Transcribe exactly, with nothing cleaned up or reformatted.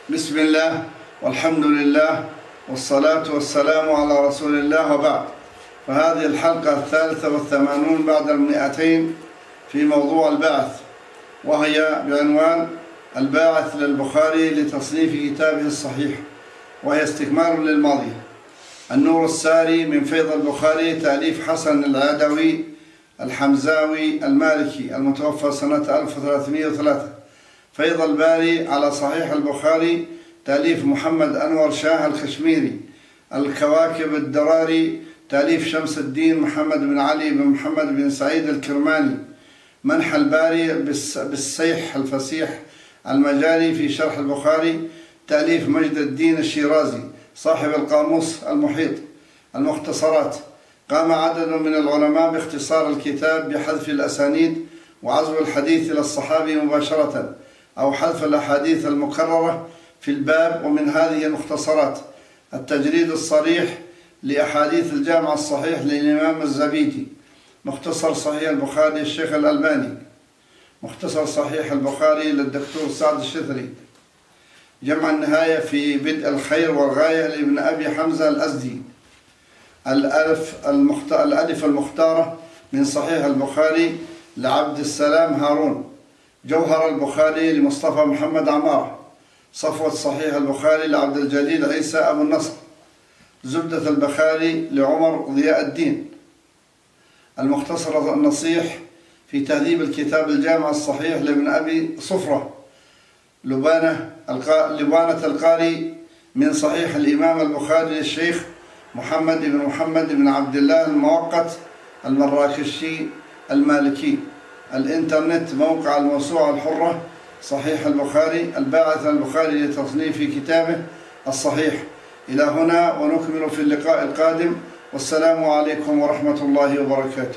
بسم الله والحمد لله والصلاة والسلام على رسول الله، وبعد. فهذه الحلقة الثالثة والثمانون بعد المئتين في موضوع البعث، وهي بعنوان الباعث للبخاري لتصنيف كتابه الصحيح، وهي استكمال للماضي. النور الساري من فيض البخاري، تأليف حسن العدوي الحمزاوي المالكي المتوفى سنة ألف وثلاثمئة وثلاثة. فيض الباري على صحيح البخاري، تأليف محمد أنور شاه الخشميري. الكواكب الدراري، تأليف شمس الدين محمد بن علي بن محمد بن سعيد الكرماني. منح الباري بالسيح الفسيح المجاري في شرح البخاري، تأليف مجد الدين الشيرازي صاحب القاموس المحيط. المختصرات، قام عدد من العلماء باختصار الكتاب بحذف الأسانيد وعزو الحديث إلى الصحابي مباشرة، أو حذف الأحاديث المكررة في الباب. ومن هذه المختصرات: التجريد الصريح لأحاديث الجامع الصحيح للإمام الزبيدي، مختصر صحيح البخاري الشيخ الألباني، مختصر صحيح البخاري للدكتور سعد الشثري، جمع النهاية في بدء الخير والغاية لابن أبي حمزة الأزدي، الألف المختار الألف المختارة من صحيح البخاري لعبد السلام هارون، جوهر البخاري لمصطفى محمد عمارة، صفوة صحيح البخاري لعبد الجليل عيسى أبو النصر، زبدة البخاري لعمر ضياء الدين. المختصر النصيح في تهذيب الكتاب الجامع الصحيح لابن أبي صفرة، لبانة لبانة القاري من صحيح الإمام البخاري للشيخ محمد بن محمد بن عبد الله الموقت المراكشي المالكي. الإنترنت، موقع الموسوعة الحرة صحيح البخاري، الباعث البخاري لتصنيف كتابه الصحيح. إلى هنا، ونكمل في اللقاء القادم، والسلام عليكم ورحمة الله وبركاته.